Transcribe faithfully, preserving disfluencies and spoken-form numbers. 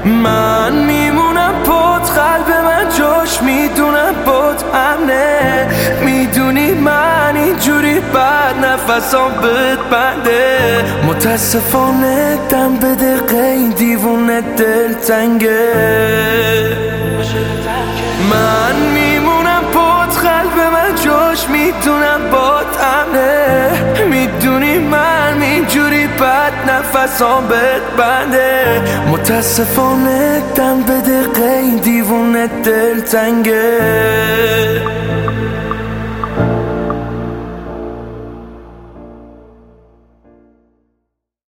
من میمونم پت، قلب من جاش میدونم پت امنه. میدونی من اینجوری بعد نفسام بهت بنده. متاسفانه دم به دقیقه این دیوونه دل تنگه. من میمونم پت، قلب من جاش میدونم پت امنه. میدونی من اینجوری بعد نفسام بهت بنده. متاسفانه دم به دقیقه این دیوونه دل تنگه.